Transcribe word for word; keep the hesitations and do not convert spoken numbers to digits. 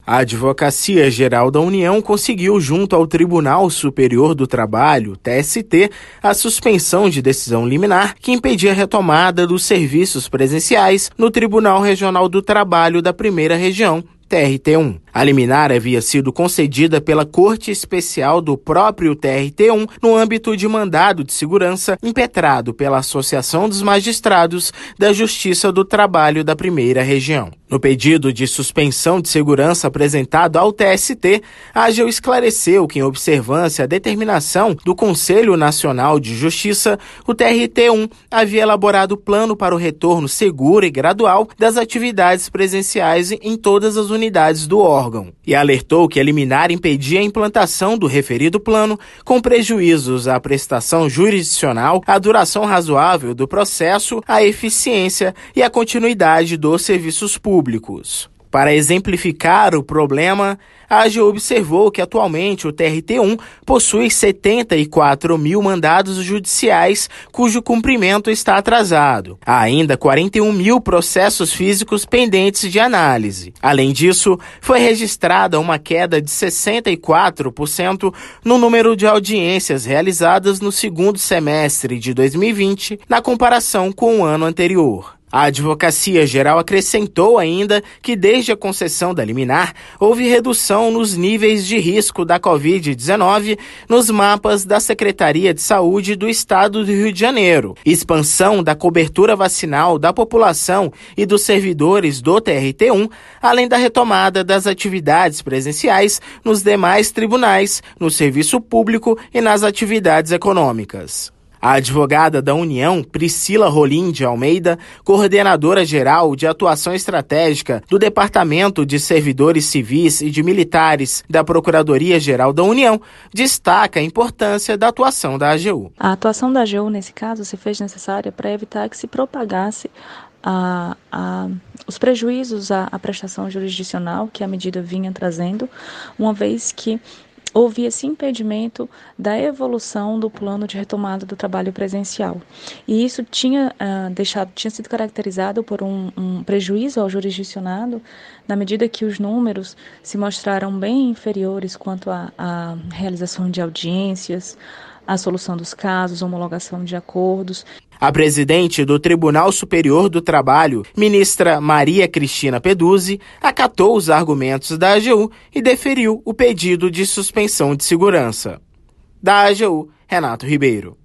A Advocacia Geral da União conseguiu, junto ao Tribunal Superior do Trabalho, T S T, a suspensão de decisão liminar que impedia a retomada dos serviços presenciais no Tribunal Regional do Trabalho da Primeira Região, T R T um. A liminar havia sido concedida pela Corte Especial do próprio T R T um no âmbito de mandado de segurança impetrado pela Associação dos Magistrados da Justiça do Trabalho da Primeira Região. No pedido de suspensão de segurança apresentado ao T S T, a AGEU esclareceu que, em observância à determinação do Conselho Nacional de Justiça, o T R T um havia elaborado plano para o retorno seguro e gradual das atividades presenciais em todas as unidades do órgão. E alertou que a liminar impedia a implantação do referido plano, com prejuízos à prestação jurisdicional, à duração razoável do processo, à eficiência e à continuidade dos serviços públicos. Para exemplificar o problema, a AGEU observou que atualmente o T R T um possui setenta e quatro mil mandados judiciais cujo cumprimento está atrasado. Há ainda quarenta e um mil processos físicos pendentes de análise. Além disso, foi registrada uma queda de sessenta e quatro por cento no número de audiências realizadas no segundo semestre de dois mil e vinte, na comparação com o ano anterior. A Advocacia Geral acrescentou ainda que, desde a concessão da liminar, houve redução nos níveis de risco da covid dezenove nos mapas da Secretaria de Saúde do Estado do Rio de Janeiro, expansão da cobertura vacinal da população e dos servidores do T R T um, além da retomada das atividades presenciais nos demais tribunais, no serviço público e nas atividades econômicas. A advogada da União, Priscila Rolim de Almeida, coordenadora-geral de atuação estratégica do Departamento de Servidores Civis e de Militares da Procuradoria-Geral da União, destaca a importância da atuação da AGEU. A atuação da AGEU, nesse caso, se fez necessária para evitar que se propagasse a, a, os prejuízos à, à prestação jurisdicional que a medida vinha trazendo, uma vez que houve esse impedimento da evolução do plano de retomada do trabalho presencial. E isso tinha, uh, deixado, tinha sido caracterizado por um, um prejuízo ao jurisdicionado, na medida que os números se mostraram bem inferiores quanto à, à realização de audiências, à solução dos casos, homologação de acordos. A presidente do Tribunal Superior do Trabalho, ministra Maria Cristina Peduzzi, acatou os argumentos da AGEU e deferiu o pedido de suspensão de segurança. Da AGEU, Renato Ribeiro.